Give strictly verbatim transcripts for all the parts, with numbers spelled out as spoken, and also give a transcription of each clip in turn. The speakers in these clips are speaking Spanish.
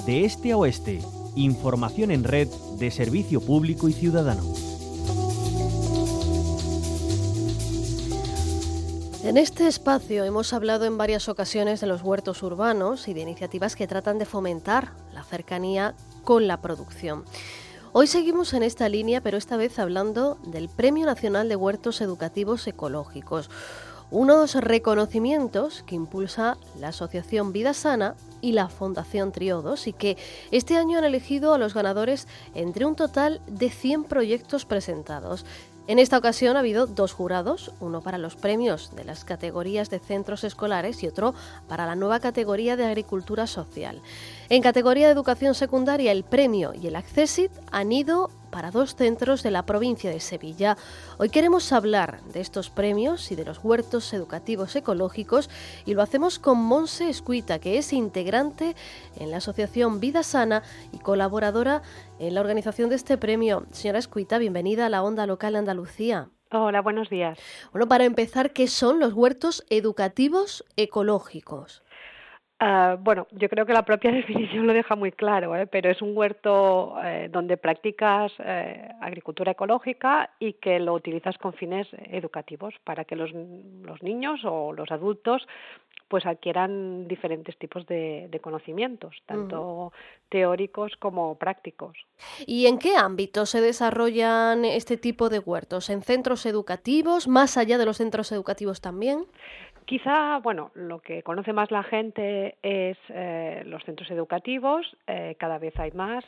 De este a oeste, información en red de servicio público y ciudadano. En este espacio hemos hablado en varias ocasiones de los huertos urbanos y de iniciativas que tratan de fomentar la cercanía con la producción. Hoy seguimos en esta línea, pero esta vez hablando del Premio Nacional de Huertos Educativos Ecológicos, unos reconocimientos que impulsa la Asociación Vida Sana y la Fundación Triodos, y que este año han elegido a los ganadores entre un total de cien proyectos presentados. En esta ocasión ha habido dos jurados, uno para los premios de las categorías de centros escolares y otro para la nueva categoría de agricultura social. En categoría de educación secundaria, el premio y el Accessit han ido para dos centros de la provincia de Sevilla. Hoy queremos hablar de estos premios y de los huertos educativos ecológicos, y lo hacemos con Montse Escuita, que es integrante en la Asociación Vida Sana y colaboradora en la organización de este premio. Señora Escuita, bienvenida a la Onda Local Andalucía. Hola, buenos días. Bueno, para empezar, ¿qué son los huertos educativos ecológicos? Uh, bueno, yo creo que la propia definición lo deja muy claro, ¿eh? Pero es un huerto eh, donde practicas eh, agricultura ecológica y que lo utilizas con fines educativos para que los, los niños o los adultos pues adquieran diferentes tipos de, de conocimientos, tanto uh-huh. teóricos como prácticos. ¿Y en qué ámbitos se desarrollan este tipo de huertos? ¿En centros educativos? ¿Más allá de los centros educativos también? Quizá, bueno, lo que conoce más la gente es eh, los centros educativos, eh, cada vez hay más,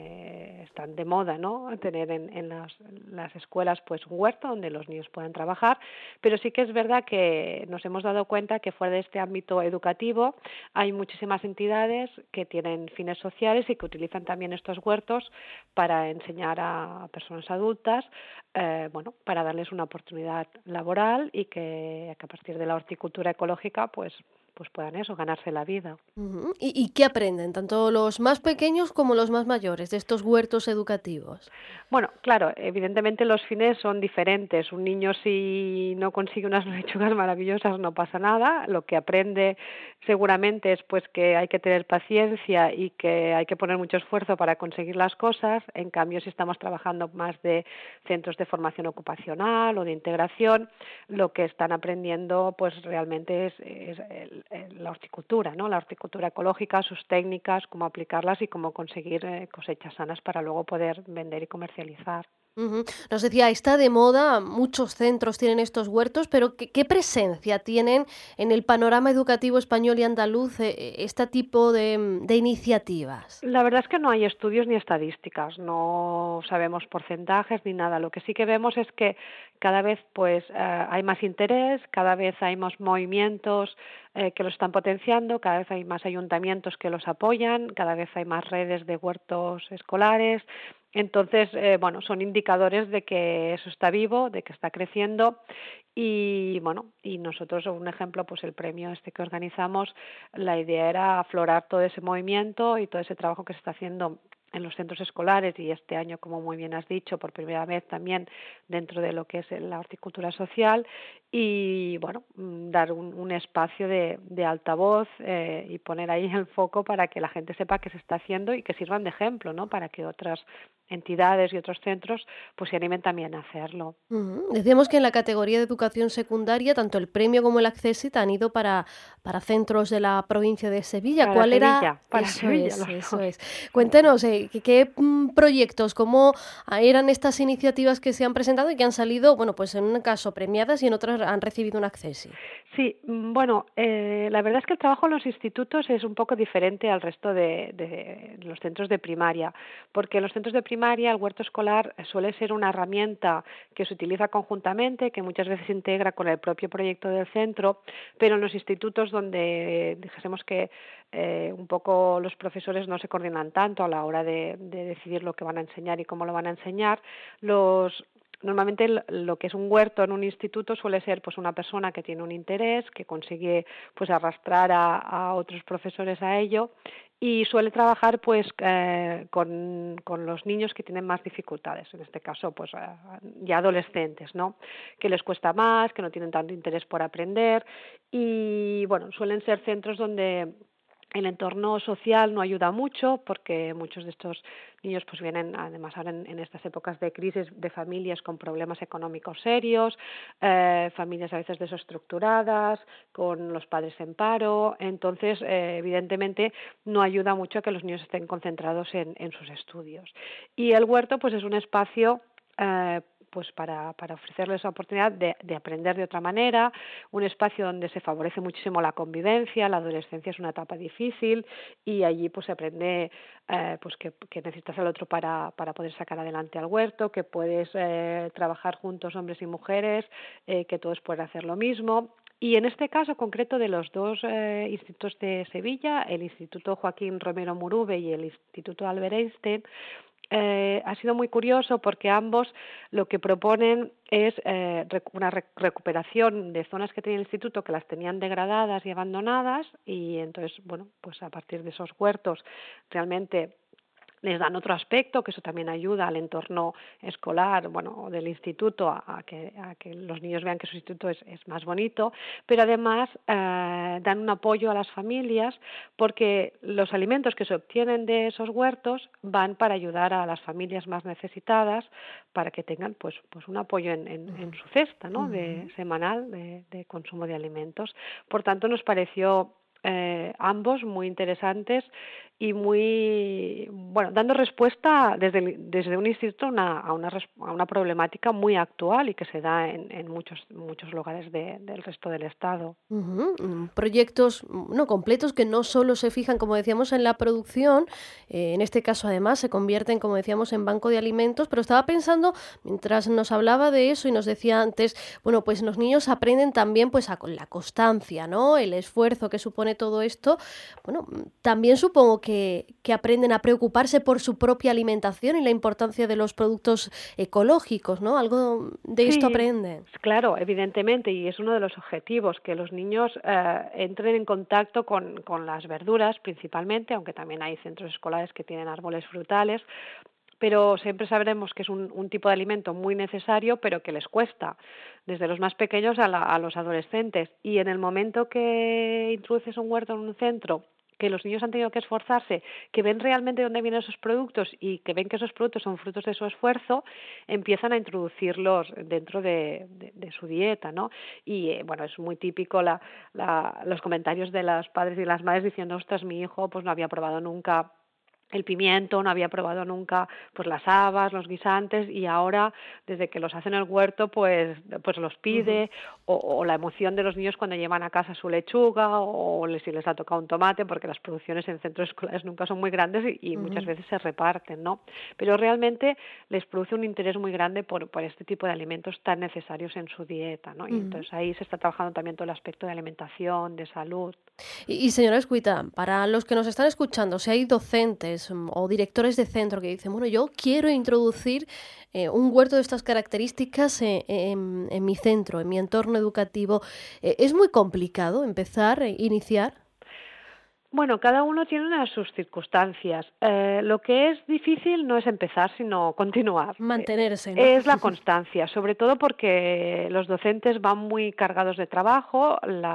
eh, están de moda, ¿no?, tener en, en las, las escuelas pues un huerto donde los niños puedan trabajar, pero sí que es verdad que nos hemos dado cuenta que fuera de este ámbito educativo hay muchísimas entidades que tienen fines sociales y que utilizan también estos huertos para enseñar a personas adultas, eh, bueno, para darles una oportunidad laboral y que, que a partir de la horticultura ecológica pues pues puedan eso, ganarse la vida. Uh-huh. ¿Y, ¿Y qué aprenden tanto los más pequeños como los más mayores de estos huertos educativos? Bueno, claro, evidentemente los fines son diferentes. Un niño si no consigue unas lechugas maravillosas no pasa nada. Lo que aprende seguramente es pues que hay que tener paciencia y que hay que poner mucho esfuerzo para conseguir las cosas. En cambio, si estamos trabajando más de centros de formación ocupacional o de integración, lo que están aprendiendo pues realmente es, es el, el, la horticultura, ¿no? La horticultura ecológica, sus técnicas, cómo aplicarlas y cómo conseguir eh, cosechas sanas para luego poder vender y comercializar. Uh-huh. Nos decía, está de moda, muchos centros tienen estos huertos, pero ¿qué, qué presencia tienen en el panorama educativo español y andaluz eh, este tipo de, de iniciativas? La verdad es que no hay estudios ni estadísticas, no sabemos porcentajes ni nada. Lo que sí que vemos es que cada vez pues eh, hay más interés, cada vez hay más movimientos eh, que los están potenciando, cada vez hay más ayuntamientos que los apoyan, cada vez hay más redes de huertos escolares. Entonces, eh, bueno, son indicadores de que eso está vivo, de que está creciendo y, bueno, y nosotros, un ejemplo, pues el premio este que organizamos, la idea era aflorar todo ese movimiento y todo ese trabajo que se está haciendo en los centros escolares y este año, como muy bien has dicho, por primera vez también dentro de lo que es la horticultura social y, bueno, dar un, un espacio de, de altavoz eh, y poner ahí el foco para que la gente sepa qué se está haciendo y que sirvan de ejemplo, ¿no?, para que otras entidades y otros centros pues se animen también a hacerlo. Uh-huh. Decíamos que en la categoría de educación secundaria tanto el premio como el Accessit han ido para, para centros de la provincia de Sevilla. Para ¿Cuál Sevilla, era? Para eso Sevilla, es, los eso dos. es. Cuéntenos, eh, ¿qué, qué proyectos, cómo eran estas iniciativas que se han presentado y que han salido, bueno, pues en un caso premiadas y en otras han recibido un Accessit? Sí, bueno, eh, la verdad es que el trabajo en los institutos es un poco diferente al resto de, de los centros de primaria, porque en los centros de primaria el huerto escolar suele ser una herramienta que se utiliza conjuntamente, que muchas veces se integra con el propio proyecto del centro, pero en los institutos donde dijésemos que eh, un poco los profesores no se coordinan tanto a la hora de, de decidir lo que van a enseñar y cómo lo van a enseñar, los Normalmente lo que es un huerto en un instituto suele ser pues una persona que tiene un interés, que consigue pues arrastrar a, a otros profesores a ello y suele trabajar pues eh, con, con los niños que tienen más dificultades, en este caso pues eh, ya adolescentes, ¿no?, que les cuesta más, que no tienen tanto interés por aprender y bueno, suelen ser centros donde El entorno social no ayuda mucho porque muchos de estos niños pues vienen, además ahora en, en estas épocas de crisis, de familias con problemas económicos serios, eh, familias a veces desestructuradas, con los padres en paro. Entonces, eh, evidentemente, no ayuda mucho a que los niños estén concentrados en, en sus estudios. Y el huerto pues es un espacio eh, pues para, para ofrecerles la oportunidad de, de aprender de otra manera, un espacio donde se favorece muchísimo la convivencia. La adolescencia es una etapa difícil y allí pues se aprende eh, pues que, que necesitas al otro para, para poder sacar adelante al huerto, que puedes eh, trabajar juntos hombres y mujeres, eh, que todos pueden hacer lo mismo. Y en este caso concreto de los dos eh, institutos de Sevilla, el Instituto Joaquín Romero Murube y el Instituto Albert Einstein, Eh, ha sido muy curioso porque ambos lo que proponen es eh, una rec- recuperación de zonas que tenía el instituto que las tenían degradadas y abandonadas, y entonces, bueno, pues a partir de esos huertos realmente les dan otro aspecto, que eso también ayuda al entorno escolar, bueno, del instituto, a, a, que, a que los niños vean que su instituto es, es más bonito, pero además eh, dan un apoyo a las familias porque los alimentos que se obtienen de esos huertos van para ayudar a las familias más necesitadas para que tengan pues, pues un apoyo en, en, en su cesta, ¿no?, de, semanal de, de consumo de alimentos. Por tanto, nos pareció Eh, ambos muy interesantes y muy, bueno, dando respuesta desde, desde un instituto una, a, una, a una problemática muy actual y que se da en, en muchos, muchos lugares de, del resto del Estado. Uh-huh. Proyectos no completos que no solo se fijan, como decíamos, en la producción, eh, en este caso además se convierten, como decíamos, en banco de alimentos, pero estaba pensando, mientras nos hablaba de eso y nos decía antes, bueno, pues los niños aprenden también pues a la constancia, ¿no?, el esfuerzo que supone todo esto. Bueno, también supongo que, que aprenden a preocuparse por su propia alimentación y la importancia de los productos ecológicos, ¿no? Algo de esto Sí, aprenden. claro, evidentemente, y es uno de los objetivos, que los niños eh, entren en contacto con, con las verduras principalmente, aunque también hay centros escolares que tienen árboles frutales, pero siempre sabremos que es un, un tipo de alimento muy necesario, pero que les cuesta, desde los más pequeños a, la, a los adolescentes. Y en el momento que introduces un huerto en un centro, que los niños han tenido que esforzarse, que ven realmente dónde vienen esos productos y que ven que esos productos son frutos de su esfuerzo, empiezan a introducirlos dentro de, de, de su dieta, ¿no? Y eh, bueno, es muy típico la, la, los comentarios de los padres y las madres diciendo, ostras, mi hijo pues no había probado nunca el pimiento, no había probado nunca pues las habas, los guisantes, y ahora desde que los hace en el huerto pues pues los pide. Uh-huh. o, o la emoción de los niños cuando llevan a casa su lechuga, o les, si les ha tocado un tomate, porque las producciones en centros escolares nunca son muy grandes y, y uh-huh. muchas veces se reparten, ¿no? Pero realmente les produce un interés muy grande por, por este tipo de alimentos tan necesarios en su dieta, ¿no? Y uh-huh. entonces ahí se está trabajando también todo el aspecto de alimentación, de salud. Y, y señora Escuita, para los que nos están escuchando, si hay docentes o directores de centro que dicen, bueno, yo quiero introducir eh, un huerto de estas características en, en, en mi centro, en mi entorno educativo, eh, ¿es muy complicado empezar, eh, iniciar? Bueno, cada uno tiene una de sus circunstancias. Eh, lo que es difícil no es empezar, sino continuar. Mantenerse, ¿no? Eh, es la constancia, sobre todo porque los docentes van muy cargados de trabajo,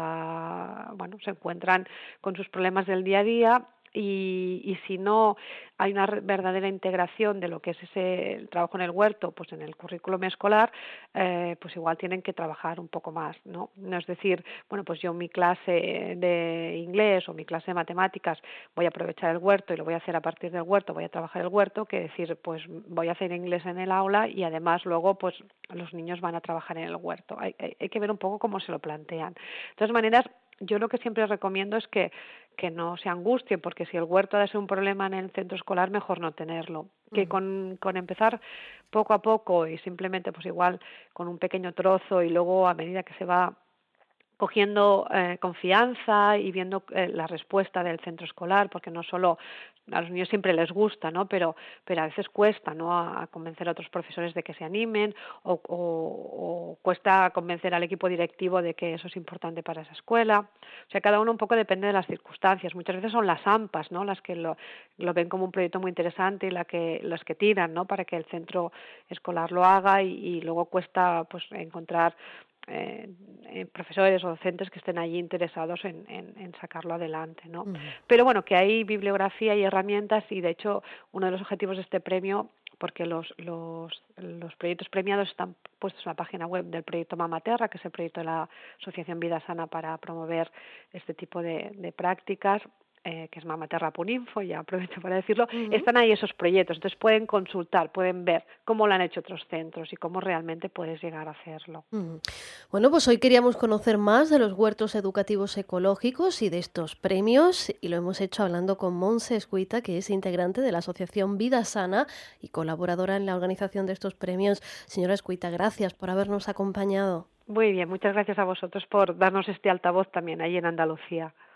la, bueno, se encuentran con sus problemas del día a día. Y, y si no hay una verdadera integración de lo que es ese el trabajo en el huerto, pues en el currículum escolar, eh, pues igual tienen que trabajar un poco más, ¿no? No es decir, bueno, pues yo mi clase de inglés o mi clase de matemáticas voy a aprovechar el huerto y lo voy a hacer a partir del huerto, voy a trabajar el huerto, que decir, pues voy a hacer inglés en el aula y además luego pues los niños van a trabajar en el huerto. Hay, hay, hay que ver un poco cómo se lo plantean. De todas maneras, yo lo que siempre recomiendo es que, que no se angustien, porque si el huerto ha de ser un problema en el centro escolar, mejor no tenerlo. Que uh-huh. con, con empezar poco a poco y simplemente pues igual con un pequeño trozo y luego a medida que se va cogiendo eh, confianza y viendo eh, la respuesta del centro escolar, porque no solo a los niños siempre les gusta, ¿no? Pero, pero a veces cuesta, ¿no? A, a convencer a otros profesores de que se animen o, o, o cuesta convencer al equipo directivo de que eso es importante para esa escuela. O sea, cada uno un poco depende de las circunstancias. Muchas veces son las AMPAs, ¿no? Las que lo, lo ven como un proyecto muy interesante y la que, las que tiran, ¿no? Para que el centro escolar lo haga y, y luego cuesta pues encontrar eh, eh, profesores o docentes que estén allí interesados en, en, en sacarlo adelante, ¿no? Ujú. Pero bueno, que hay bibliografía y herramientas, y de hecho uno de los objetivos de este premio, porque los, los, los proyectos premiados están puestos en la página web del proyecto Mamaterra, que es el proyecto de la Asociación Vida Sana para promover este tipo de, de prácticas, eh, que es mamaterra punto info, ya aprovecho para decirlo. Ujú. Están ahí esos proyectos, entonces pueden consultar, pueden ver cómo lo han hecho otros centros y cómo realmente puedes llegar a hacerlo. Ujú. Bueno, pues hoy queríamos conocer más de los huertos educativos ecológicos y de estos premios, y lo hemos hecho hablando con Montse Escuita, que es integrante de la Asociación Vida Sana y colaboradora en la organización de estos premios. Señora Escuita, gracias por habernos acompañado. Muy bien, muchas gracias a vosotros por darnos este altavoz también ahí en Andalucía.